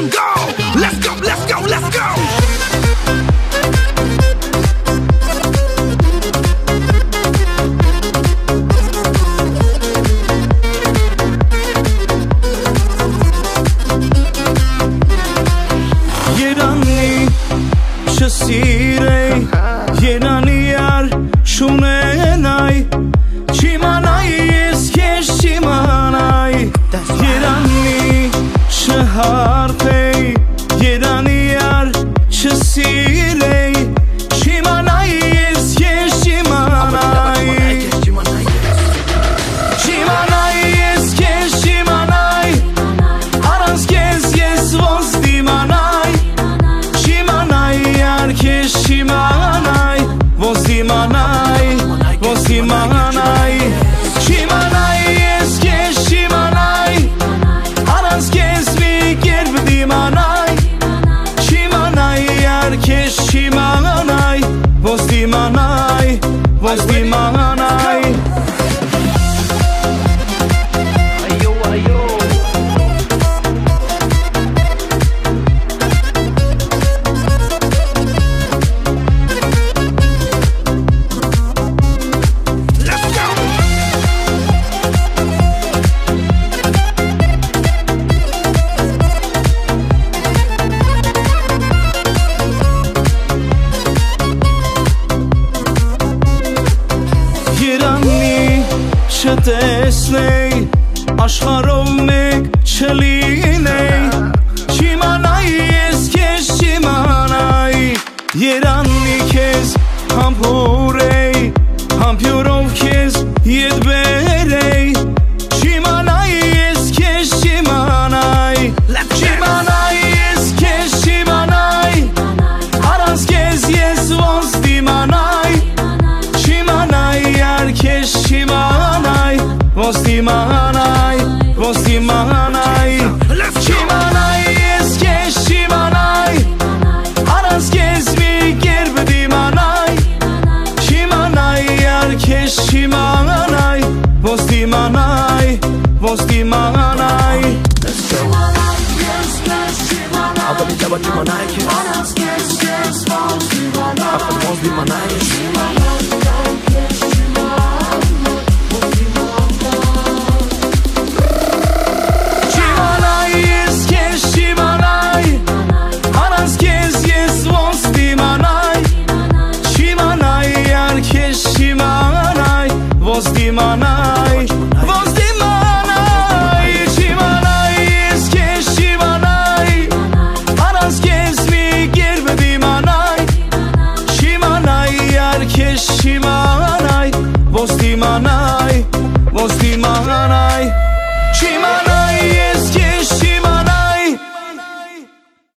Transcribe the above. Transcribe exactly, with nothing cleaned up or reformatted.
on, go. Let's go, let's go, let's go. Երանի չսիրեի, երանի ար չունենայի, չիմանայի ես քեզ չիմանայի, երանի չհարթեի, երանի ար չսիրեի, չիմանայի ես քեզ չիմանայի, չիմանայի ես քեզ չիմանայի, առանց քեզ ես ոնց դիմանայի, չիմանայի ար քեզ չիմանայի, ոնց դիմանայի, ոնց դիմանայի, չիմանայի ես քեզ չիմանայի, առանց քեզ մի կերպ դիմանայի, չիմանայի ար քեզ չիմանայի, ոնց դիմանայի, ոնց դիմանայի. Երանի չտեսնեի, աշխարհով մեկ չլինեի, չիմանայի ես քեզ չիմանայի, երանի քեզ համբուրեի, համբյուրով քեզ ետ բերեի, չիմանայի ես քեզ չիմանայի, չիմանայի ես քեզ չիմանայի, առանց քեզ ես ոնց դիմանայի, չիմանայի ար քեզ չիմանայի, ոնց դիմանայի, ոնց դիմանայի, չիմանայի ես քեզ չիմանայի, առանց քեզ մի կերպ դիմանայի, չիմանայի ար քեզ չիմանայի, ոնց դիմանայի, ոնց դիմանայի. Ապա դիճաբա չիմանայի քեզ, առանց քեզ ես ոնց դիմանայի, ապա ոնց դիմանայի. Ոնց դիմանայի, ոնց դիմանայի, չիմանայի ես քեզ չիմանայի, առանց քեզ մի կերպ դիմանայի, չիմանայի ար քեզ չիմանայի, ոնց դիմանայի, ոնց դիմանայի, չիմանայի.